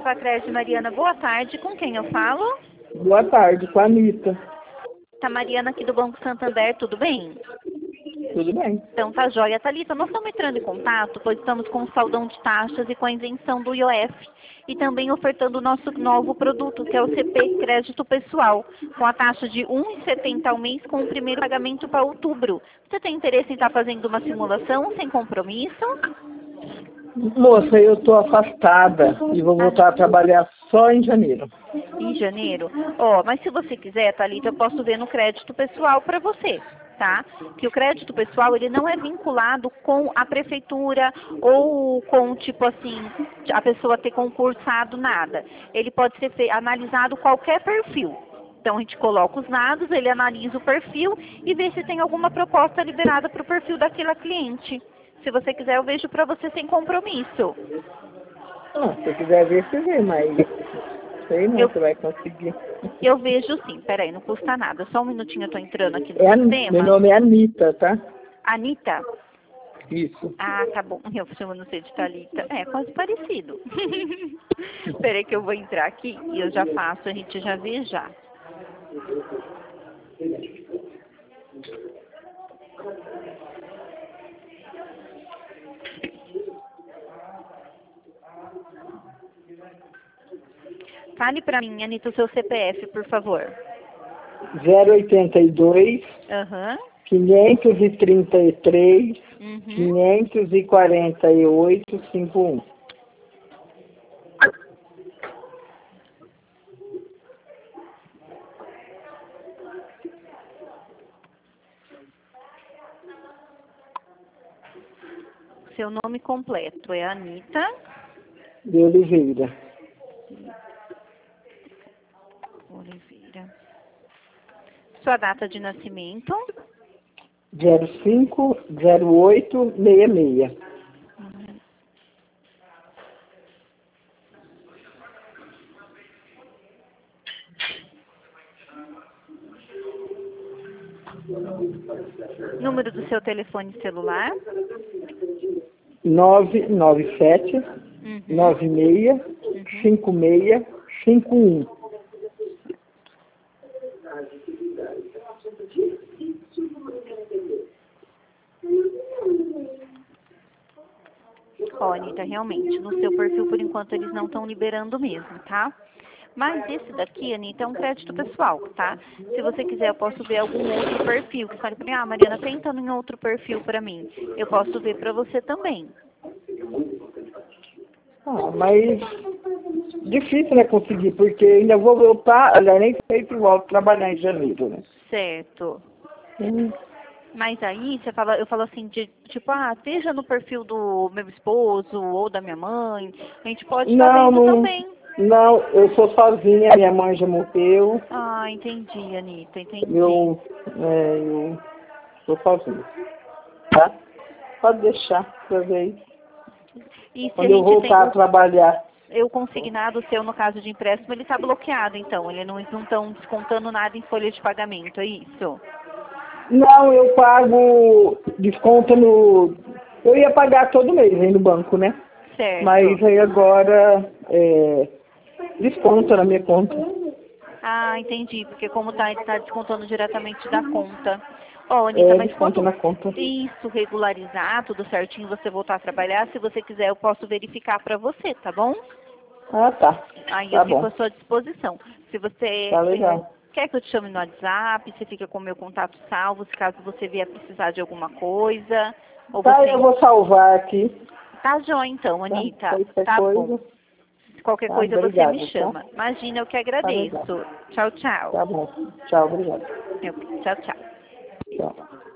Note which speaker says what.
Speaker 1: Facred, Mariana, boa tarde. Com quem eu falo?
Speaker 2: Boa tarde, com a Anitta.
Speaker 1: Tá, Mariana aqui do Banco Santander, tudo bem?
Speaker 2: Tudo bem?
Speaker 1: Então tá joia. Thalita, nós estamos entrando em contato, pois estamos com o saldão de taxas e com a isenção do IOF. E também ofertando o nosso novo produto, que é o CP Crédito Pessoal, com a taxa de R$ 1,70 ao mês, com o primeiro pagamento para outubro. Você tem interesse em estar fazendo uma simulação sem compromisso?
Speaker 2: Moça, eu estou afastada e vou voltar a trabalhar só em janeiro.
Speaker 1: Em janeiro? Ó, mas se você quiser, Thalita, eu posso ver no crédito pessoal para você, tá? Que o crédito pessoal, ele não é vinculado com a prefeitura ou com, tipo assim, a pessoa ter concursado, nada. Ele pode ser analisado qualquer perfil. Então, a gente coloca os dados, ele analisa o perfil e vê se tem alguma proposta liberada para o perfil daquela cliente. Se você quiser, eu vejo para você sem compromisso.
Speaker 2: Se você quiser ver, você vê, mas sei não, você vai conseguir.
Speaker 1: Eu vejo sim, peraí, não custa nada. Só um minutinho, eu tô entrando aqui no sistema.
Speaker 2: Meu nome é Anitta, tá?
Speaker 1: Anitta?
Speaker 2: Isso.
Speaker 1: Ah, tá bom. Eu chamo não sei de Thalita. É, quase parecido. Peraí que eu vou entrar aqui e eu já faço, a gente já vê já. Fale pra mim, Anitta, o seu CPF, por favor.
Speaker 2: 082
Speaker 1: Aham.
Speaker 2: 533
Speaker 1: Uhum.
Speaker 2: 548 51.
Speaker 1: Seu nome completo é Anitta
Speaker 2: De Oliveira.
Speaker 1: Oliveira. Sua data de nascimento?
Speaker 2: 050866.
Speaker 1: Número do seu telefone celular?
Speaker 2: 997 96 56 51.
Speaker 1: Ó, Anitta, realmente, no seu perfil, por enquanto, eles não estão liberando mesmo, tá? Mas esse daqui, Anitta, é um crédito pessoal, tá? Se você quiser, eu posso ver algum outro perfil. Que fale pra mim, ah, Mariana, tenta em outro perfil pra mim. Eu posso ver pra você também.
Speaker 2: Mas difícil, né, conseguir, porque ainda vou voltar, aliás, nem sei se volto a trabalhar em janeiro, né?
Speaker 1: Certo. Mas aí, eu falo assim, tipo, ah, esteja no perfil do meu esposo ou da minha mãe. A gente pode estar vendo também.
Speaker 2: Não, eu sou sozinha, minha mãe já morreu.
Speaker 1: Ah, entendi, Anitta, entendi.
Speaker 2: Eu sou sozinha. Tá? Pode deixar pra ver.
Speaker 1: E se
Speaker 2: Quando eu voltar a trabalhar.
Speaker 1: O consignado seu, no caso de empréstimo, ele está bloqueado, então. Ele não estão descontando nada em folha de pagamento, é isso?
Speaker 2: Não, eu pago desconto no... Eu ia pagar todo mês aí no banco, né?
Speaker 1: Certo.
Speaker 2: Mas aí agora desconta na minha conta.
Speaker 1: Ah, entendi. Porque como tá, ele está descontando diretamente da conta. Ó, Anitta, mas
Speaker 2: desconto na conta.
Speaker 1: Isso regularizar, tudo certinho, você voltar a trabalhar, se você quiser, eu posso verificar para você, tá bom?
Speaker 2: Ah, tá.
Speaker 1: Aí
Speaker 2: Tá
Speaker 1: eu fico
Speaker 2: bom.
Speaker 1: à sua disposição. Se você
Speaker 2: Tá legal.
Speaker 1: quer que eu te chame no WhatsApp, você fica com o meu contato salvo, se caso você vier precisar de alguma coisa. Ou
Speaker 2: Tá,
Speaker 1: você...
Speaker 2: eu vou salvar aqui.
Speaker 1: Tá joia então, Anitta.
Speaker 2: Tá
Speaker 1: bom. Qualquer coisa
Speaker 2: obrigado,
Speaker 1: você me chama.
Speaker 2: Tá?
Speaker 1: Imagina, eu que agradeço. Tchau, tchau.
Speaker 2: Tá bom. Tchau, obrigado.
Speaker 1: Tchau, tchau.
Speaker 2: Tchau.